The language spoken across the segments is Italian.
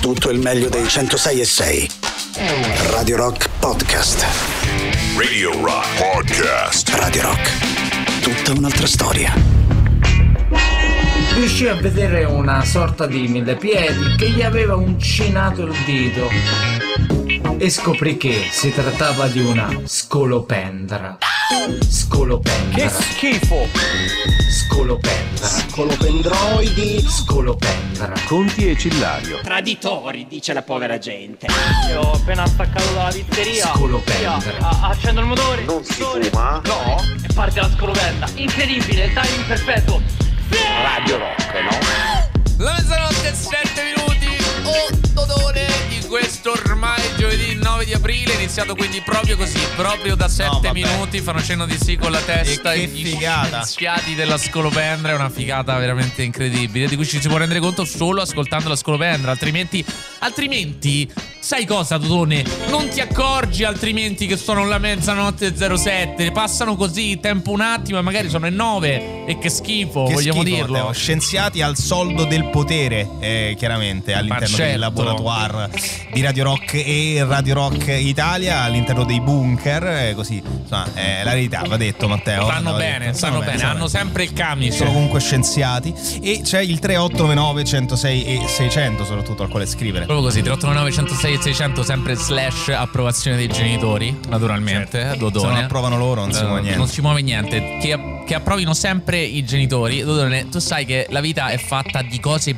tutto il meglio dei 106.6. Radio Rock Podcast. Radio Rock Podcast. Radio Rock. Tutta un'altra storia. Riuscì a vedere una sorta di millepiedi che gli aveva uncinato il dito e scoprì che si trattava di una scolopendra. Scolopendra. Che schifo! Scolopendra. Scolopendroidi. Scolopendra. Conti e Cillario. Traditori, dice la povera gente. Io ho appena staccato dalla pizzeria. Scolopendra. Accendo il motore. Non si fuma? No. E parte la scolopendra. Incredibile, il timing perfetto. Radio Rock, no? La mezzanotte e 7 minuti, Dodone di questo ormai giovedì 9 di aprile, iniziato quindi proprio così, proprio da 7 minuti, fanno cenno di sì con la testa. E che gli figata. scienziati della scolopendra, è una figata veramente incredibile, di cui ci si può rendere conto solo ascoltando la scolopendra, altrimenti sai cosa, Dodone? Non ti accorgi altrimenti che sono la mezzanotte e 07, passano così, tempo un attimo e magari sono le 9 e che schifo, Che vogliamo schifo, dirlo. Matteo. Scienziati al soldo del potere, chiaramente all'interno certo. del laboratoire di Radio Rock e Radio Rock Italia, all'interno dei bunker, così insomma, la verità va detto, Matteo. Stanno bene, hanno sempre il camice. Sono comunque scienziati. E c'è il 3899 106 e 600 soprattutto al quale scrivere. Proprio così, 3899 106 e 600, sempre / approvazione dei genitori, naturalmente, Dodone. Se non approvano loro non si muove niente. Non si muove niente. Che approvino sempre i genitori. Dodone, tu sai che la vita è fatta di cose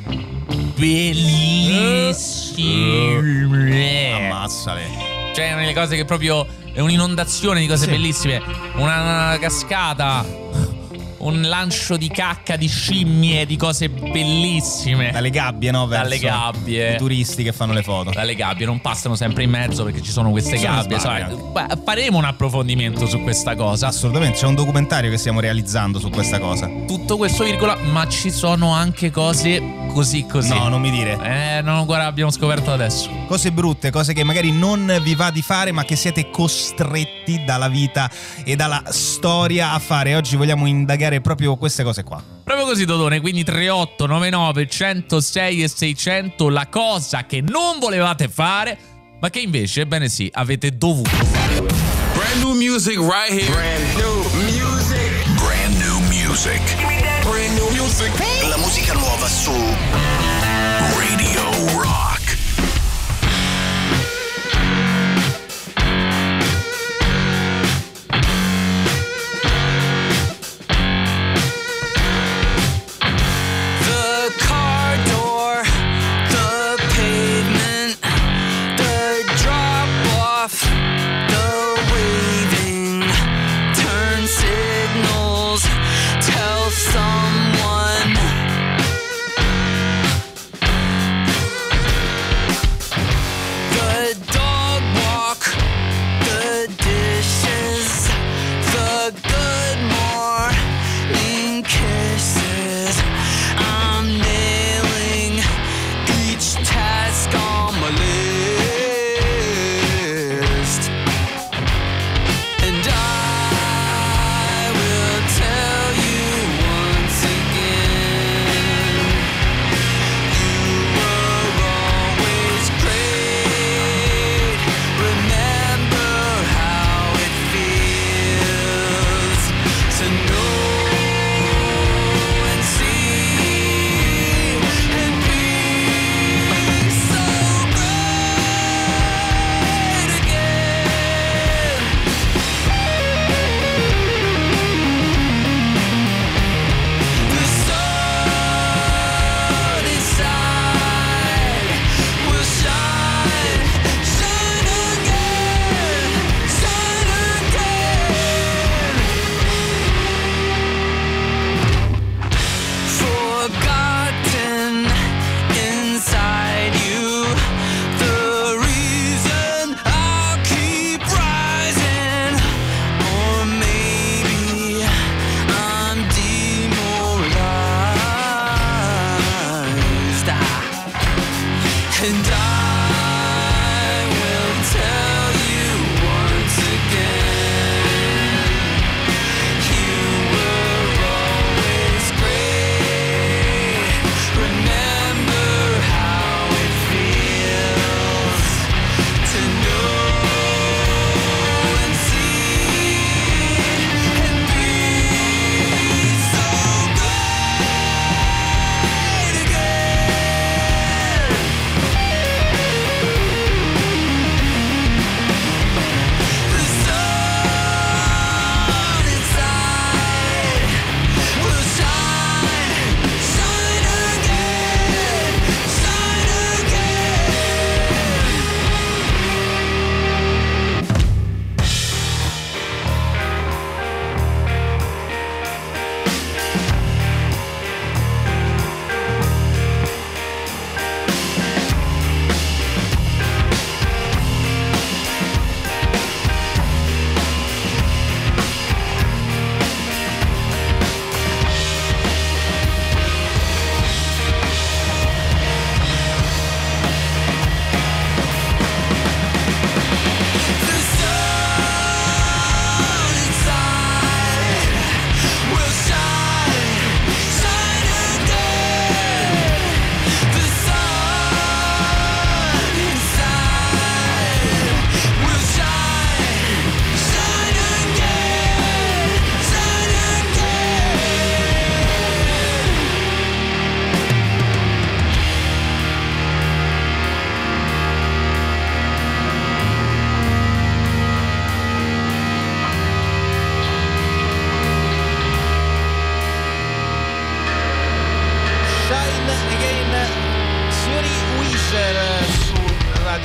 bellissime. Ammazzale. Cioè, nelle cose che proprio è un'inondazione di cose bellissime. Una cascata, un lancio di cacca di scimmie, di cose bellissime. Dalle gabbie, no? Verso Dalle gabbie. i turisti che fanno le foto. Dalle gabbie, non passano sempre in mezzo perché ci sono queste gabbie. Faremo un approfondimento su questa cosa. Assolutamente, c'è un documentario che stiamo realizzando su questa cosa. Tutto questo virgola, ma ci sono anche cose così. No, non mi dire. No, guarda, abbiamo scoperto adesso. Cose brutte, cose che magari non vi va di fare, ma che siete costretti dalla vita e dalla storia a fare. Oggi vogliamo indagare proprio queste cose qua. Proprio così, Dodone, quindi 3899 106 e 600, la cosa che non volevate fare, ma che invece, bene sì, avete dovuto fare. Brand new music right here. Brand new music. Brand new music. La musica nuova su Radio Rock.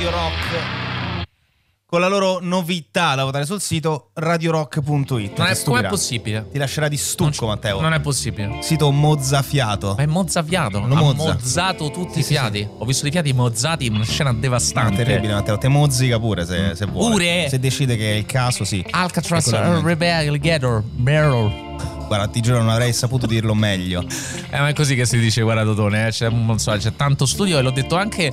Radio Rock con la loro novità da votare sul sito radiorock.it. Com'è possibile? Ti lascerà di stucco, Matteo. Non è possibile. Sito mozzafiato. Ma è mozzafiato. Ha mozzato tutti i fiati. Sì. Ho visto i fiati mozzati in una scena devastante. No, terribile, Matteo. Te mozzica pure se vuole. Pure? Se decide che è il caso, sì. Alcatraz Alligator Barrel. Guarda, ti giuro, non avrei saputo dirlo meglio. Ma è così che si dice, guarda, Totone. C'è tanto studio e l'ho detto anche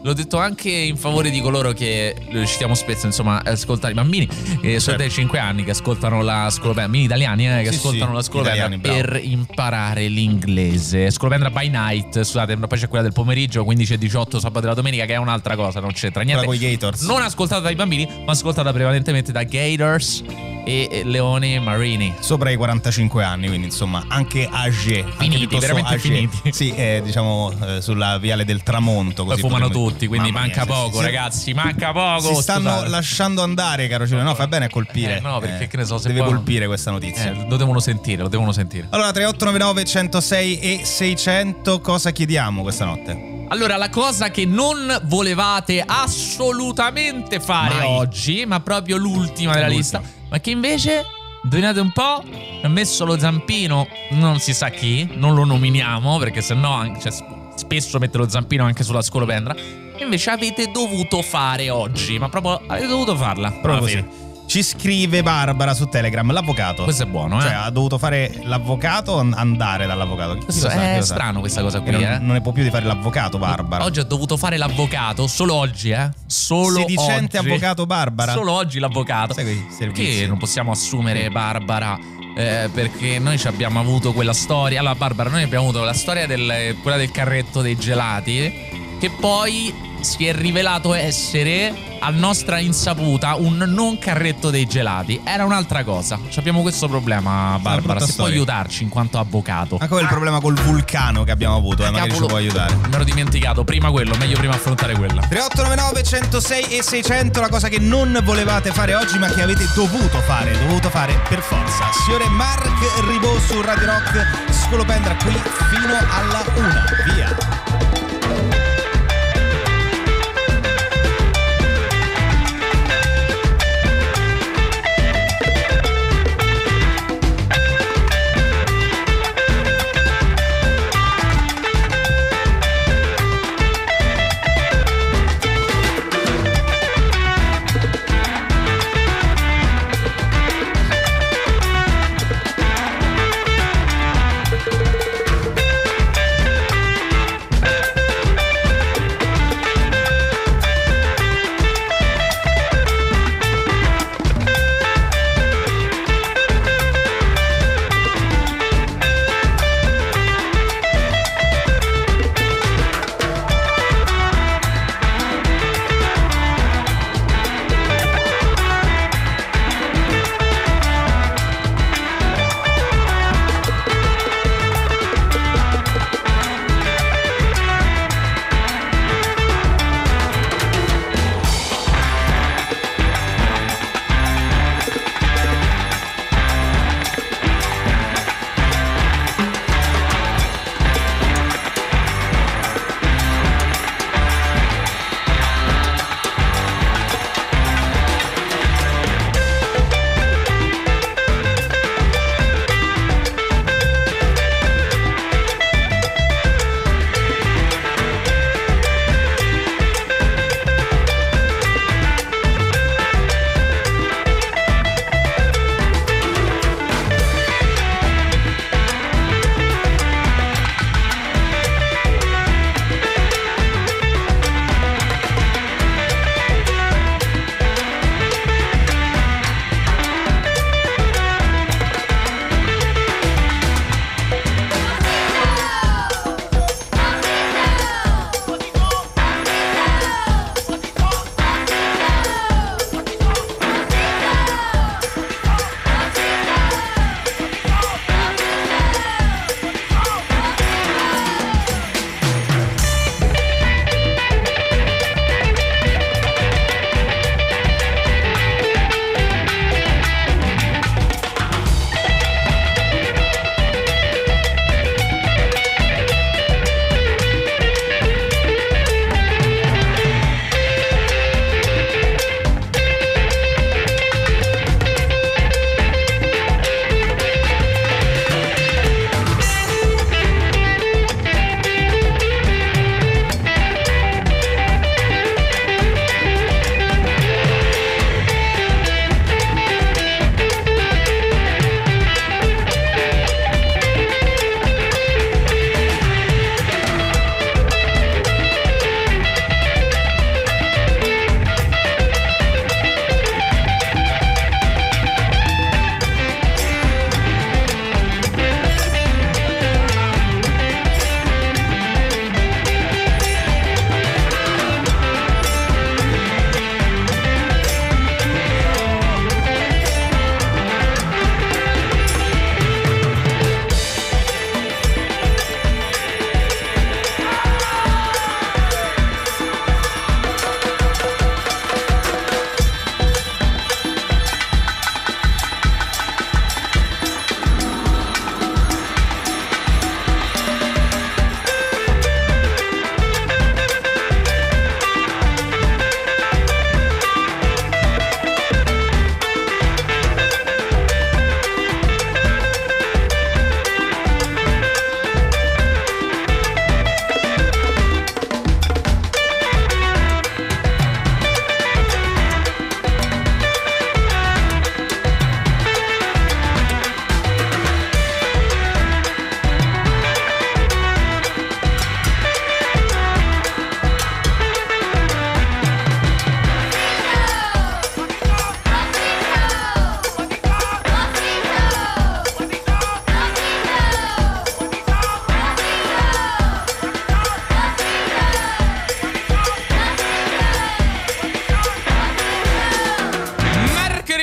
in favore di coloro che citiamo spesso, insomma, ascoltare i bambini sotto dai 5 anni che ascoltano la scolopendra, bambini italiani che ascoltano la scolopendra per imparare l'inglese. Scolopendra by night, scusate, poi c'è quella del pomeriggio 15 e 18 sabato e la domenica, che è un'altra cosa, non c'entra niente. Con i Gators. Non ascoltata dai bambini, ma ascoltata prevalentemente da Gators e leoni marini sopra i 45 anni, quindi insomma anche âgé, finiti, veramente finiti. Sì, diciamo sulla viale del tramonto, così poi fumano tutti, quindi manca poco, sì. Ragazzi, manca poco. Si stanno lasciando andare, caro Giulio. No, fa bene a colpire. No, perché che ne so, se deve poi colpire questa notizia. Lo devono sentire. Allora, 3899 106 e 600, cosa chiediamo questa notte? Allora, la cosa che non volevate assolutamente fare oggi, ma proprio l'ultima della lista, ma che invece, indovinate un po', ha messo lo zampino, non si sa chi, non lo nominiamo perché sennò spesso mette lo zampino anche sulla scolopendra, e invece avete dovuto fare oggi, ma proprio avete dovuto farla. Proprio così. Ci scrive Barbara su Telegram, l'avvocato. Questo è buono, Cioè, ha dovuto fare l'avvocato o andare dall'avvocato? È strano questa cosa qui, non ne può più di fare l'avvocato, Barbara. Oggi ha dovuto fare l'avvocato, solo oggi, Solo sedicente oggi. Avvocato Barbara. Solo oggi l'avvocato. Che non possiamo assumere Barbara, perché noi ci abbiamo avuto quella storia. Allora, Barbara, noi abbiamo avuto la storia quella del carretto dei gelati, che poi si è rivelato essere, a nostra insaputa, un non carretto dei gelati. Era un'altra cosa. Abbiamo questo problema, Barbara. Se puoi aiutarci in quanto avvocato. Anche il problema col vulcano che abbiamo avuto, magari ci può aiutare. Me l'ho dimenticato. Prima quello, meglio prima affrontare quella. 3899 106 e 600, la cosa che non volevate fare oggi ma che avete dovuto fare per forza. Signore Mark Ribot su Radio Rock, scolopendra qui fino alla 1. Via.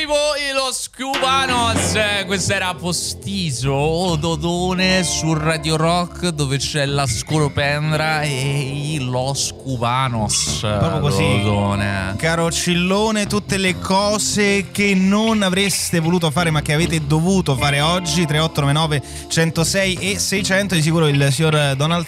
Bellissimo e Los Cubanos. Questo era Postiso, Dodone su Radio Rock, dove c'è la scolopendra e i Los Cubanos. Proprio così, Dodone. caro Cillone, tutte le cose che non avreste voluto fare ma che avete dovuto fare oggi. 3899 106 e 600. Di sicuro il signor Donald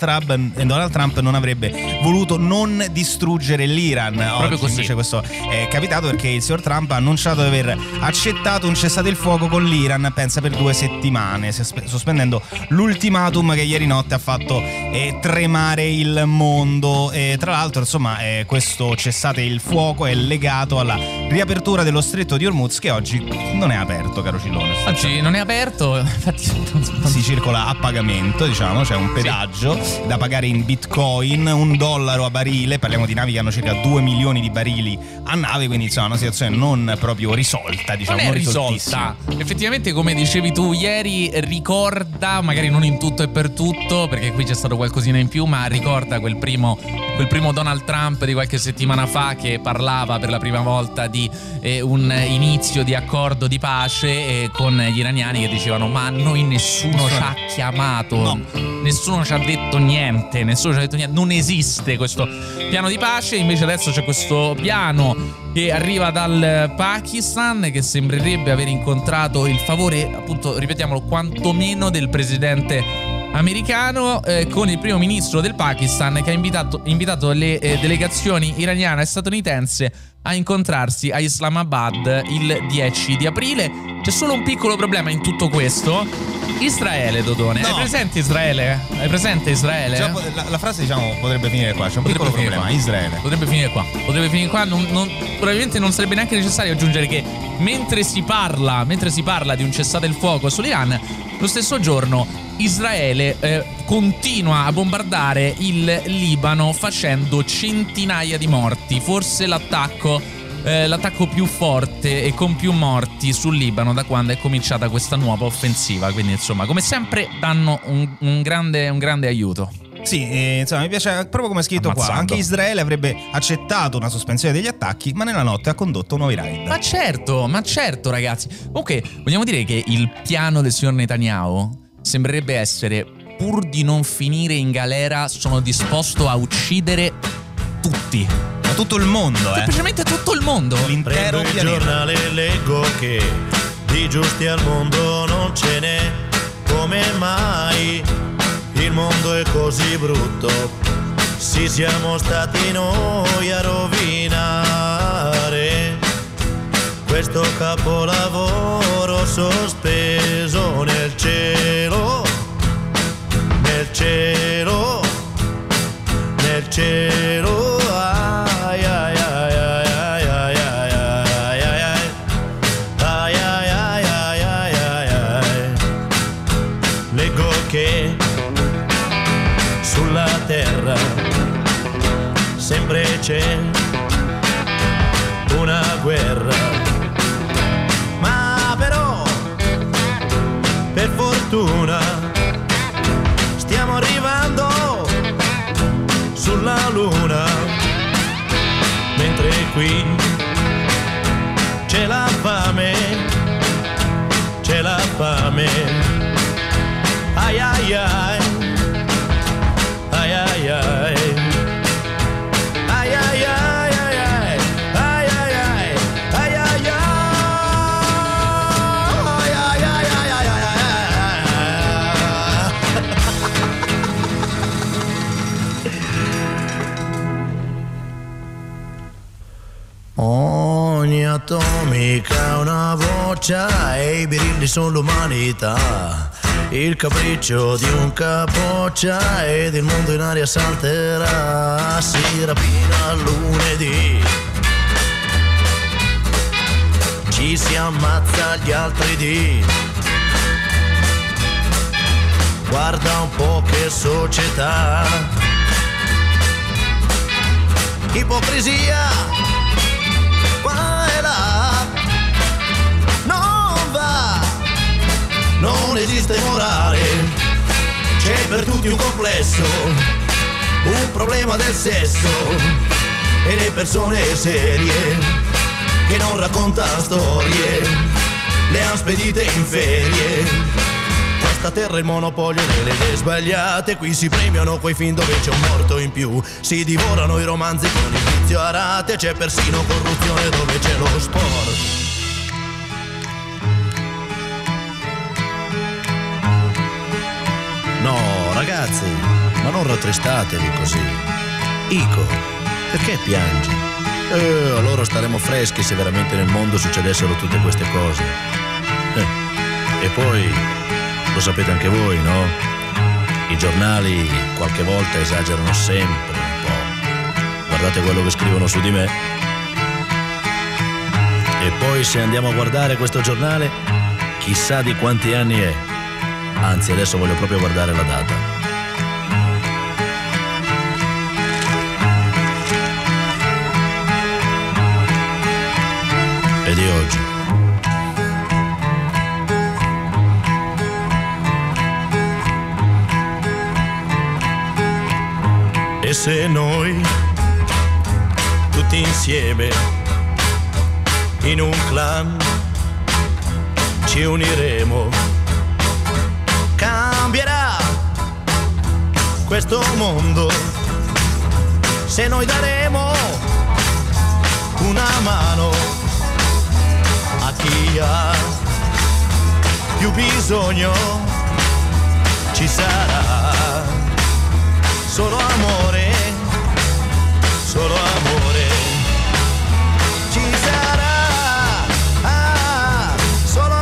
Trump non avrebbe voluto non distruggere l'Iran. Proprio oggi così. invece questo è capitato perché il signor Trump ha annunciato di aver accettato un cessate il fuoco con l'Iran, pensa per 2 settimane, sospendendo l'ultimatum che ieri notte ha fatto tremare il mondo. Tra l'altro, insomma, questo cessate il fuoco è legato alla riapertura dello stretto di Hormuz, che oggi non è aperto, caro Cillone. Oggi non è aperto, infatti Si circola a pagamento, diciamo, c'è un pedaggio da pagare in bitcoin, $1 a barile. Parliamo di navi che hanno circa 2 milioni di barili a nave, quindi insomma una situazione non proprio risolta, diciamo. non è risoltissima. risolta. Effettivamente, come dicevi tu ieri, ricorda, magari non in tutto e per tutto, perché qui c'è stato qualcosina in più, ma ricorda quel primo Donald Trump di qualche settimana fa che parlava per la prima volta di un inizio di accordo di pace con gli iraniani che dicevano: ma noi nessuno ci ha chiamato, No. nessuno ci ha detto niente, non esiste questo piano di pace. Invece adesso c'è questo piano che arriva dal Pakistan, che sembrerebbe aver incontrato il favore, appunto, ripetiamolo, quantomeno del presidente americano, con il primo ministro del Pakistan che ha invitato le delegazioni iraniana e statunitense a incontrarsi a Islamabad il 10 di aprile. C'è solo un piccolo problema in tutto questo: Israele, Dodone. No. Hai presente Israele? Cioè, la frase, diciamo, potrebbe finire qua. C'è un piccolo finire problema: qua. Israele. Potrebbe finire qua. Probabilmente non sarebbe neanche necessario aggiungere che mentre si parla di un cessate il fuoco sull'Iran, lo stesso giorno Israele continua a bombardare il Libano, facendo centinaia di morti. Forse l'attacco più forte e con più morti sul Libano da quando è cominciata questa nuova offensiva. Quindi, insomma, come sempre danno un grande aiuto. Sì, insomma, mi piace proprio come è scritto Ammazzando. qua. Anche Israele avrebbe accettato una sospensione degli attacchi, ma nella notte ha condotto nuovi raid. Ma certo, ragazzi. Comunque, vogliamo dire che il piano del signor Netanyahu sembrerebbe essere: pur di non finire in galera, sono disposto a uccidere tutti. Ma tutto il mondo, Semplicemente tutto il mondo. l'intero Prendo il pianeta. giornale e leggo che di giusti al mondo non ce n'è. Come mai il mondo è così brutto? Sì, siamo stati noi a rovinare questo capolavoro sospeso nel cielo, nel cielo, nel cielo. Ai, ai, ai, ai, ai, ai, ai, ai, ai, ai. Ai, ai, ai, ai, ai, ai, ai. Leggo che sulla terra sempre c'è una guerra, ma però per fortuna stiamo arrivando sulla luna, mentre qui c'è la fame, c'è la fame. Ai ai ai, ai ai ai, ai ai ai, ai ai ai, ai ai ai, ai ai ai, ai ai Ogni atomica ha una voce e i birilli sono l'umanità. Il capriccio di un capoccia ed il mondo in aria salterà. Si rapina lunedì, ci si ammazza gli altri dì. Guarda un po' che società, ipocrisia qua e là, non va, non esiste morale, c'è per tutti un complesso, un problema del sesso e le persone serie che non racconta storie, le han spedite in ferie. Questa terra è il monopolio delle idee sbagliate, qui si premiano quei film dove c'è un morto in più, si divorano i romanzi con il vizio a rate, c'è persino corruzione dove c'è lo sport. No, ragazzi, ma non rattristatevi così. Ico, perché piangi? Allora staremo freschi se veramente nel mondo succedessero tutte queste cose. E poi, lo sapete anche voi, no? I giornali qualche volta esagerano sempre un po'. Guardate quello che scrivono su di me. E poi se andiamo a guardare questo giornale, chissà di quanti anni è. Anzi, adesso voglio proprio guardare la data. È di oggi. E se noi, tutti insieme, in un clan, ci uniremo, cambierà questo mondo se noi daremo una mano a chi ha più bisogno. Ci sarà solo amore, solo amore. Ci sarà solo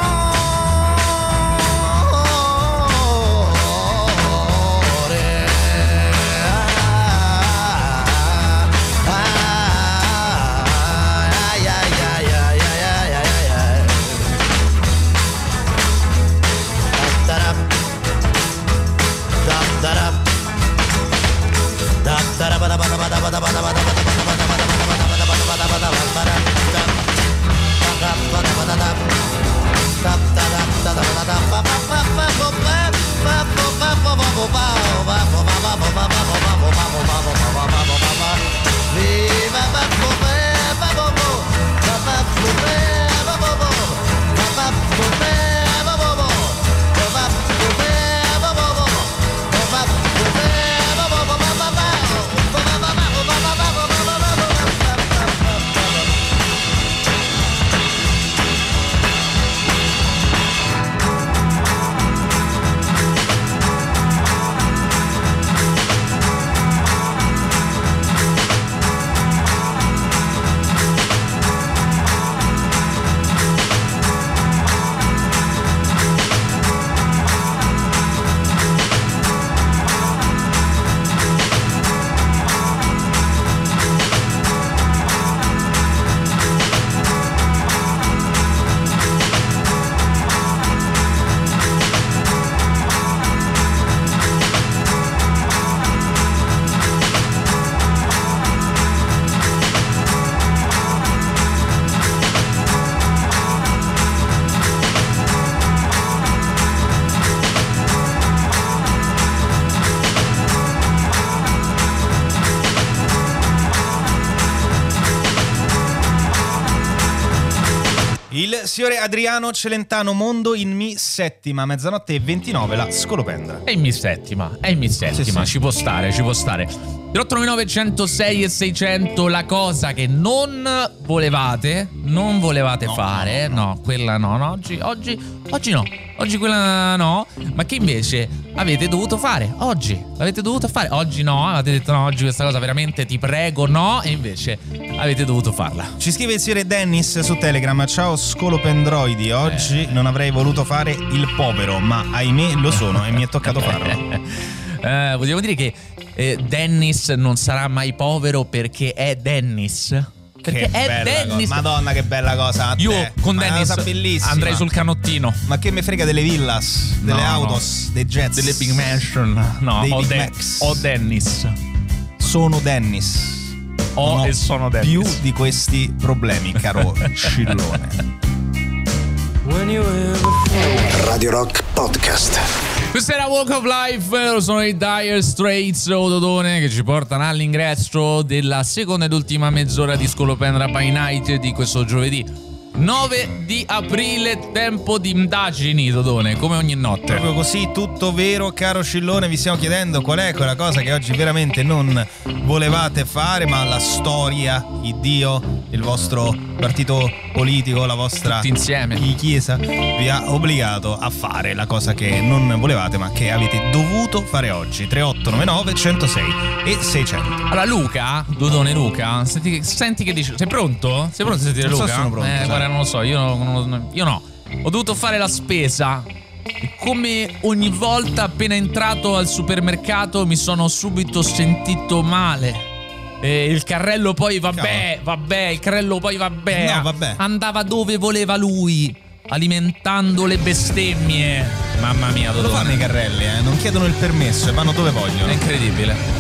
Il signore Adriano Celentano, Mondo in Mi settima, mezzanotte e 29, la scolopendra. È in Mi settima, Sì. ci può stare. 3899 106 e 600, la cosa che non volevate fare. No, quella no, oggi no. Oggi quella no, ma che invece avete dovuto fare oggi. L'avete dovuto fare oggi, no, avete detto no, oggi questa cosa veramente ti prego no, e invece avete dovuto farla. Ci scrive il signore Dennis su Telegram: ciao scolopendroidi, oggi non avrei voluto fare il povero, ma ahimè lo sono e mi è toccato farlo. Vogliamo dire che Dennis non sarà mai povero perché è Dennis. Perché è Dennis. Madonna, che bella cosa. Io con Dennis andrei sul canottino. Ma che me frega delle villas, delle autos, dei jets, delle big mansion. No, dei Big Macs. O Dennis. Sono Dennis. E sono Dennis. Più di questi problemi, caro Scillone. Radio Rock Podcast. Questa era Walk of Life, sono i Dire Straits o Dodone che ci portano all'ingresso della seconda ed ultima mezz'ora di Scolopendra by Night di questo giovedì 9 di aprile, tempo di indagini, Dodone, come ogni notte. Proprio così, tutto vero, caro Scillone. Vi stiamo chiedendo qual è quella cosa che oggi veramente non volevate fare, ma la storia, il Dio, il vostro partito politico, la vostra tutti insieme chiesa vi ha obbligato a fare la cosa che non volevate ma che avete dovuto fare oggi. 3899 106 e 600. Allora Luca, Dodone Luca, senti che dice. Sei pronto? Sei pronto a sentire Non so Luca? se sono pronto, guarda, non lo so, io no. Ho dovuto fare la spesa. Come ogni volta appena entrato al supermercato mi sono subito sentito male. Il carrello poi vabbè, il carrello poi vabbè. No, vabbè. Andava dove voleva lui, alimentando le bestemmie. Mamma mia, Lo fanno i carrelli, non chiedono il permesso e vanno dove vogliono. È incredibile.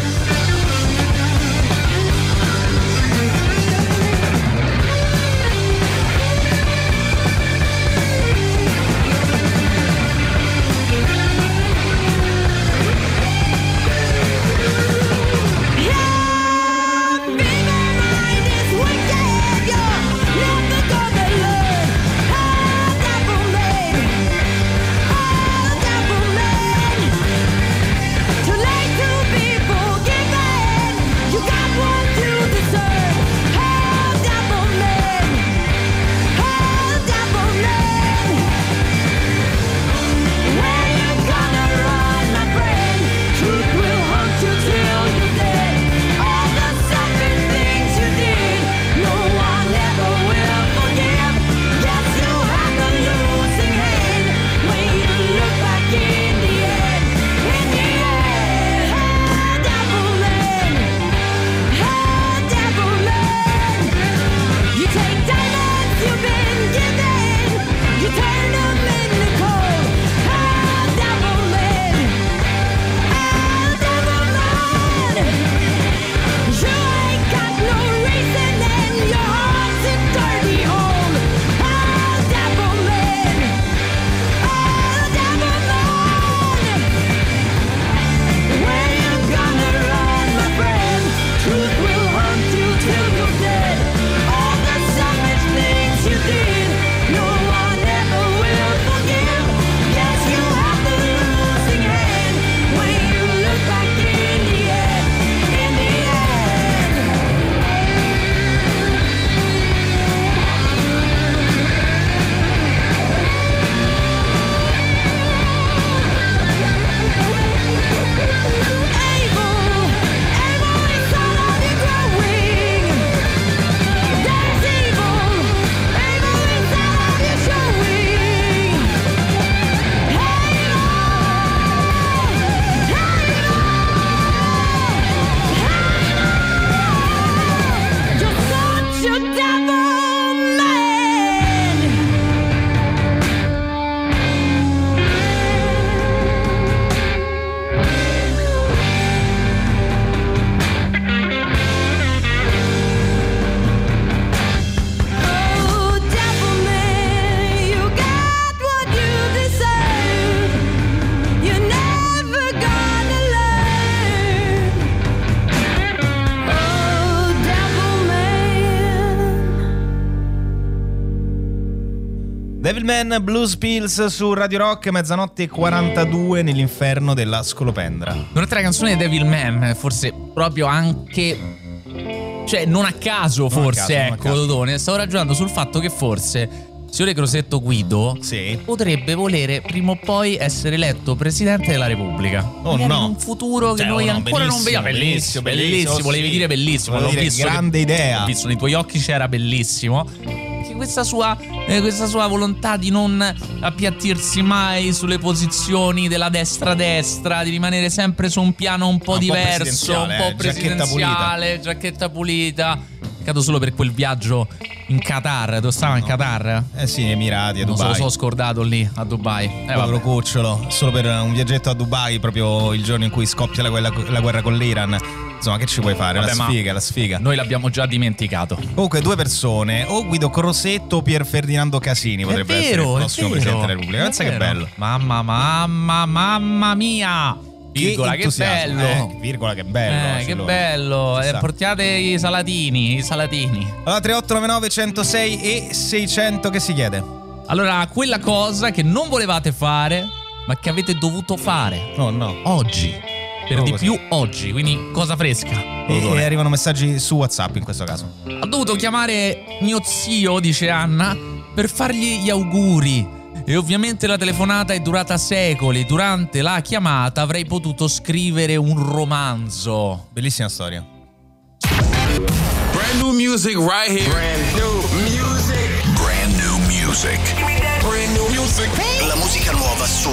Devilman, Blues Pills su Radio Rock, mezzanotte e 42 nell'inferno della Scolopendra. Un'altra canzone di Devilman, forse proprio anche, cioè non a caso, forse, ecco, Dodone, stavo ragionando sul fatto che forse signore Crosetto Guido potrebbe volere prima o poi essere eletto presidente della Repubblica. Oh no, in un futuro che noi ancora non vediamo. Bellissimo, volevi dire bellissimo. L'ho visto, grande idea. L'ho visto nei tuoi occhi, c'era bellissimo. Questa sua volontà di non appiattirsi mai sulle posizioni della destra, di rimanere sempre su un piano un po' diverso, un po' presidenziale, giacchetta pulita. Credo solo per quel viaggio in Qatar. Tu stava in Qatar? Sì, Emirati, a Non Dubai. so, lo so scordato lì a Dubai. Povero cucciolo, solo per un viaggetto a Dubai, proprio il giorno in cui scoppia la guerra con l'Iran. Insomma, che ci puoi fare? Vabbè, La sfiga. Noi l'abbiamo già dimenticato. Comunque, due persone, o Guido Crosetto o Pier Ferdinando Casini potrebbe essere il prossimo Presidente della Repubblica. Pensa che bello. Mamma mia! Virgola, che bello! Virgola, che bello. Che bello! Portate i salatini. Allora, 3899 106 e 600, che si chiede? Allora, quella cosa che non volevate fare, ma che avete dovuto fare. Oh no. Oggi. Per di più oggi, quindi cosa fresca. E arrivano messaggi su WhatsApp in questo caso. Ho dovuto chiamare mio zio, dice Anna, per fargli gli auguri. E ovviamente la telefonata è durata secoli. Durante la chiamata avrei potuto scrivere un romanzo. Bellissima storia. Brand new music right here. Brand new music. Brand new music. Brand new music. La musica nuova su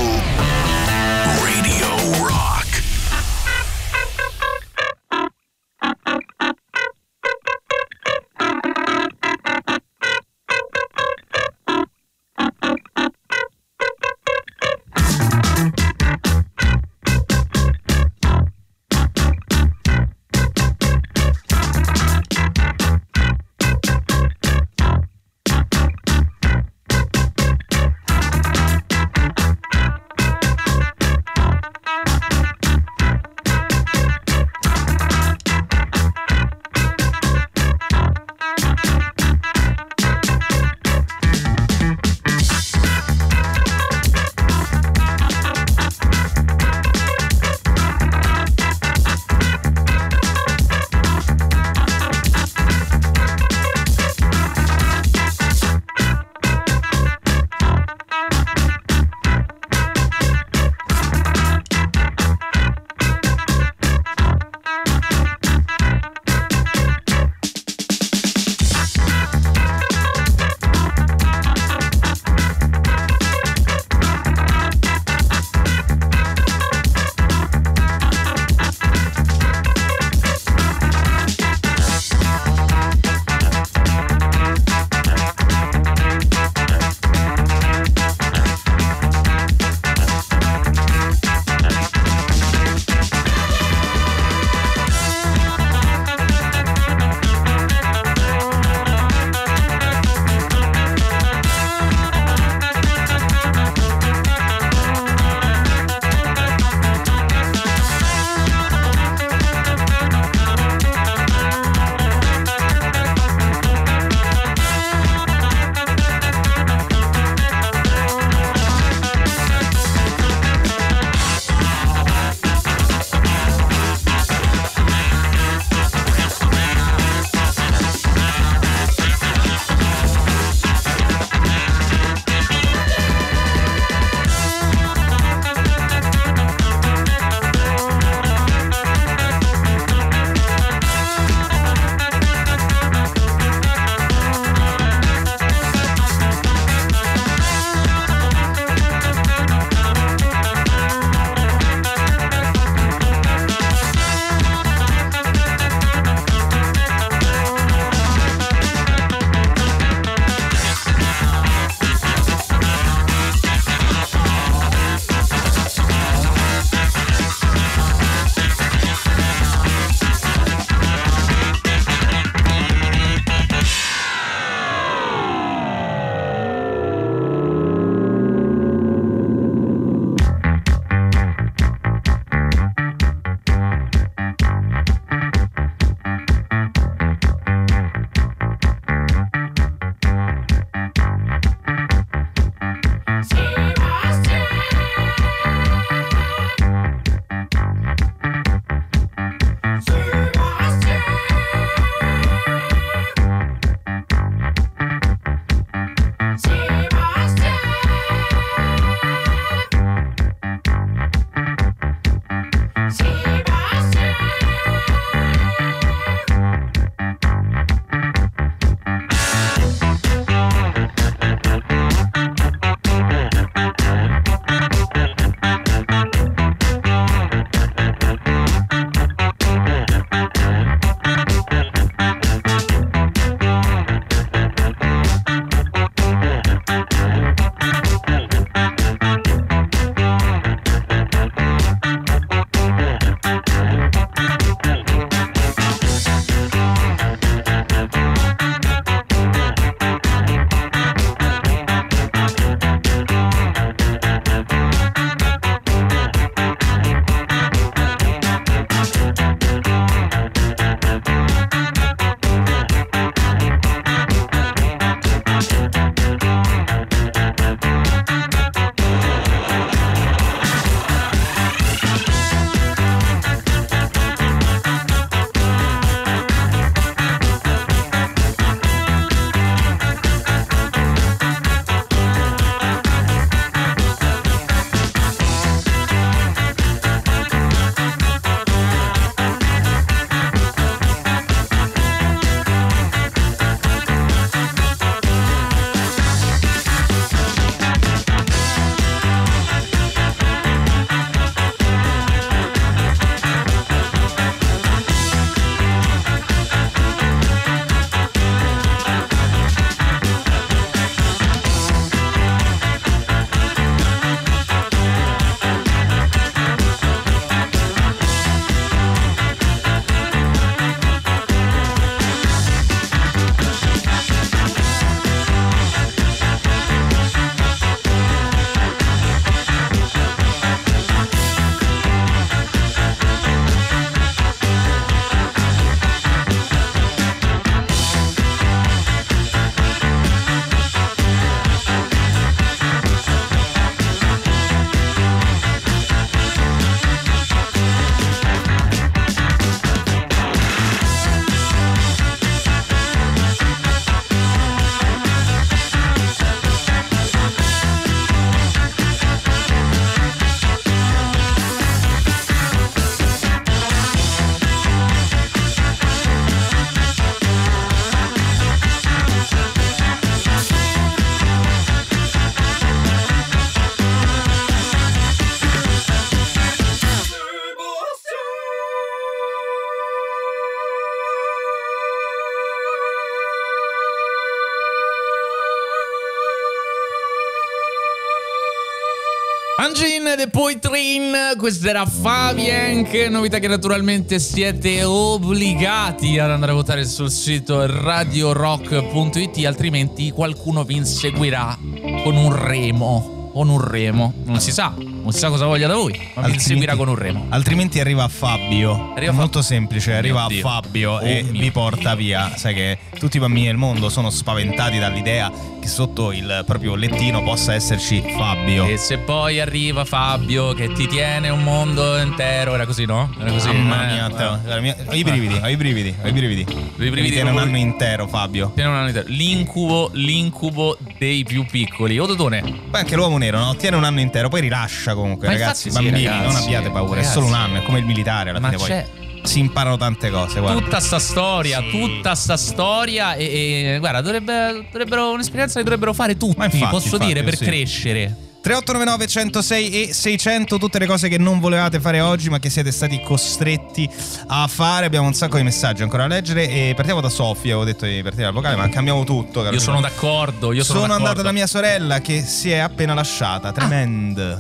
Radio Rock. Angine The Poitrin, questa era Fabian, novità che naturalmente siete obbligati ad andare a votare sul sito radiorock.it, altrimenti qualcuno vi inseguirà con un remo. Non si sa cosa voglia da voi, ma vi inseguirà con un remo. Altrimenti arriva Fabio. È molto semplice, arriva Fabio e vi porta via. Sai che tutti i bambini del mondo sono spaventati dall'idea che sotto il proprio lettino possa esserci Fabio. E se poi arriva Fabio che ti tiene un mondo intero, era così, no? Era così. Mamma mia, ho i brividi. Mi tiene un anno intero Fabio. L'incubo dei più piccoli. O Totone? Poi anche l'uomo nero, no? Tiene un anno intero, poi rilascia comunque. Ma ragazzi, bambini, ragazzi, non abbiate paura, ragazzi, è solo un anno, è come il militare alla fine, poi si imparano tante cose, guarda. Tutta sta storia e guarda, dovrebbero un'esperienza che dovrebbero fare tutti, posso dire, per crescere. 3899 106 e 600, tutte le cose che non volevate fare oggi ma che siete stati costretti a fare. Abbiamo un sacco di messaggi ancora da leggere e partiamo da Sofia. Avevo detto di partire dal vocale, ma cambiamo tutto. Io sono d'accordo. Sono andata da mia sorella che si è appena lasciata. Tremendo.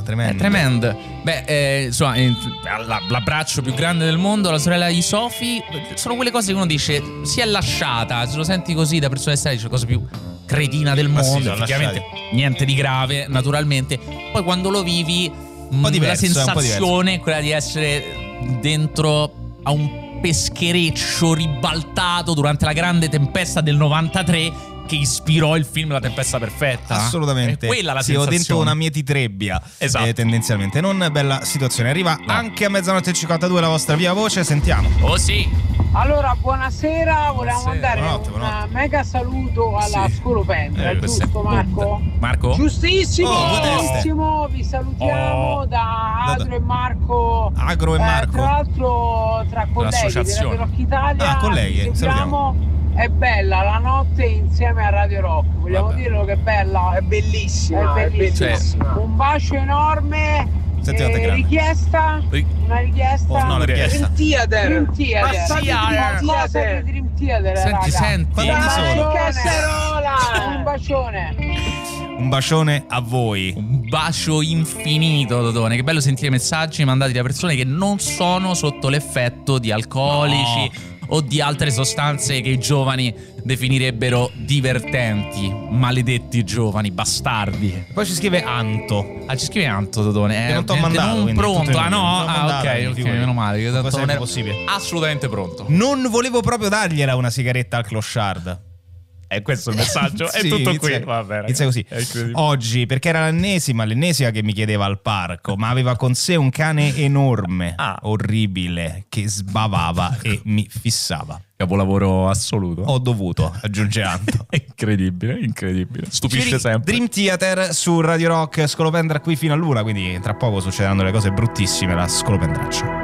Beh, insomma, l'abbraccio più grande del mondo, la sorella di Sofi. Sono quelle cose che uno dice si è lasciata, se lo senti così da persona esterna, dice la cosa più cretina del mondo, effettivamente niente di grave, naturalmente. Poi quando lo vivi, la sensazione è quella di essere dentro a un peschereccio ribaltato durante la grande tempesta del 93 che ispirò il film La tempesta perfetta. Assolutamente. È quella la sensazione. Ho dentro una mietitrebbia. Esatto. Tendenzialmente non bella situazione. Arriva anche a mezzanotte e 52 la vostra via voce, sentiamo. Oh sì. Allora, buonasera, volevamo mandare un mega saluto alla Scolopendra, giusto Marco? Giustissimo, vi salutiamo da Agro e Marco. Tra l'altro tra colleghi di Radio Rock Italia. Colleghi, salutiamo. È bella la notte insieme a Radio Rock, vogliamo dirlo che è bella? È bellissima. Un bacio enorme. Richiesta? Una richiesta? Una richiesta. Dream Theater. Senti. Un bacione a voi. Un bacio infinito, Totone. Che bello sentire messaggi mandati da persone che non sono sotto l'effetto di alcolici o di altre sostanze che i giovani definirebbero divertenti. Maledetti giovani, bastardi. Poi ci scrive Anto. Ci scrive Anto, Totone. Che non t'ho mandato. Non pronto. Ok, meno male. Che tanto non era possibile. Assolutamente pronto. Non volevo proprio dargliela una sigaretta al clochard. Questo è il messaggio, è tutto qui. Vabbè, inizia così. Oggi, perché era l'ennesima che mi chiedeva al parco, ma aveva con sé un cane enorme, orribile, che sbavava e mi fissava. Capolavoro assoluto. Ho dovuto, aggiunge Anto. Incredibile. Stupisce sempre. Dream Theater su Radio Rock, Scolopendra qui fino all'una, quindi tra poco succederanno le cose bruttissime, la Scolopendraccia.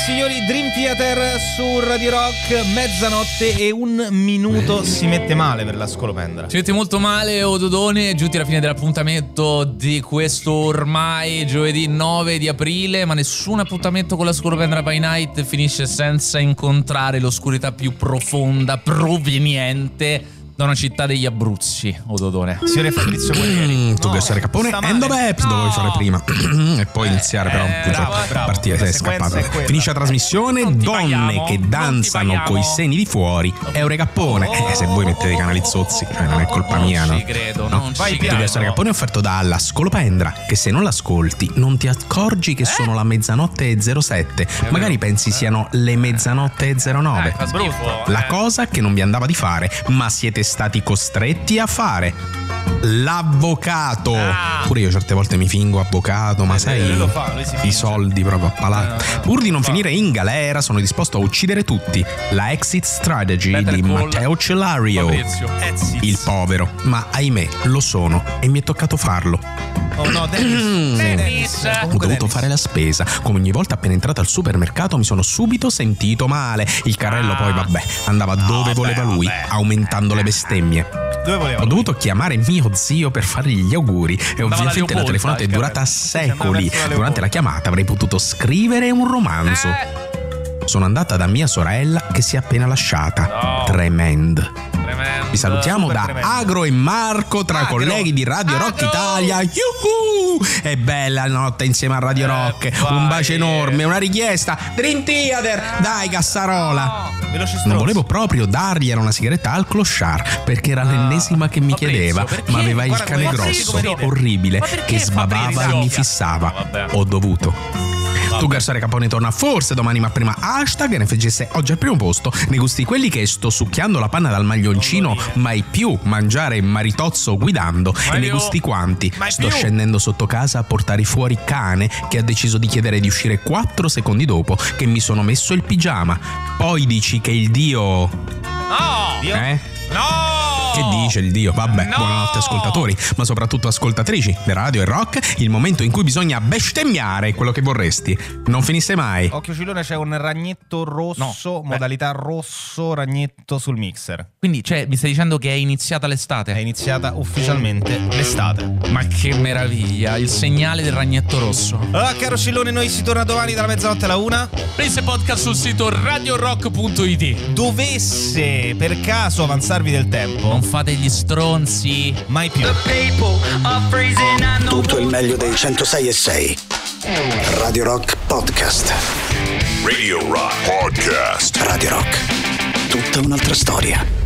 signori, Dream Theater su Radio Rock, mezzanotte e un minuto. Si mette male per la scolopendra. Si mette molto male, Dodone. Giunti alla fine dell'appuntamento di questo ormai giovedì 9 di aprile. Ma nessun appuntamento con la scolopendra by night finisce senza incontrare l'oscurità più profonda proveniente da una città degli Abruzzi, Dodone. Signore Fabrizio Guerrieri. Tu che essere Capone e dov'è? Dovevi fare prima e poi iniziare, però partire, sei scappato. Finisce la trasmissione, donne che danzano coi seni di fuori. Eure Cappone. Se voi mettete i canali zozzi, non è colpa mia, no? Non ci credo, non ci credo. Tu che essere Cappone è offerto dalla Scolopendra, che se non l'ascolti non ti accorgi che sono la mezzanotte e 07. Magari pensi siano le mezzanotte e 09. La cosa che non vi andava di fare, ma siete stati costretti a fare: l'avvocato. Pure io certe volte mi fingo avvocato, ma sai, i soldi proprio a palate. Pur di non finire in galera, sono disposto a uccidere tutti. La exit strategy di Matteo Cellario, il povero, ma ahimè lo sono e mi è toccato farlo. Oh no, Dennis. Ho dovuto fare la spesa. Come ogni volta appena entrato al supermercato mi sono subito sentito male. Il carrello poi vabbè andava dove voleva lui, aumentando le bestemmie. Ho dovuto chiamare mio zio per fargli gli auguri e ovviamente la telefonata è durata secoli. Durante la chiamata avrei potuto scrivere un romanzo. Sono andata da mia sorella che si è appena lasciata. Tremendo. Vi salutiamo da Agro e Marco, tra colleghi di Radio Rock Italia. Yuhu! È bella la notte insieme a Radio Rock. Un bacio enorme, una richiesta. Dream Theater, dai Cassarola. Non volevo proprio dargliela una sigaretta al clochard, perché era l'ennesima che mi chiedeva, ma aveva il cane grosso, orribile, che sbavava e mi fissava. Ho dovuto. Tu Garsare Capone torna forse domani, ma prima hashtag NFGS oggi al primo posto. Nei gusti quelli che sto succhiando la panna dal maglioncino, mai più mangiare maritozzo guidando. E nei gusti quanti sto scendendo sotto casa a portare fuori cane che ha deciso di chiedere di uscire 4 secondi dopo che mi sono messo il pigiama. Poi dici che il Dio... Che dice il Dio? Vabbè, buonanotte ascoltatori, ma soprattutto ascoltatrici di Radio e Rock. Il momento in cui bisogna bestemmiare quello che vorresti non finisse mai. Occhio Cilone, c'è un ragnetto rosso, modalità rosso, ragnetto sul mixer. Quindi, cioè, mi stai dicendo che è iniziata l'estate? È iniziata ufficialmente l'estate. Ma che meraviglia, il segnale del ragnetto rosso. Allora, caro Cilone, noi si torna domani dalla mezzanotte alla 1. Prese podcast sul sito radiorock.it. Dovesse per caso avanzarvi del tempo, non fate gli stronzi, mai più. Tutto il meglio dei 106.6 Radio Rock Podcast. Radio Rock Podcast. Radio Rock, tutta un'altra storia.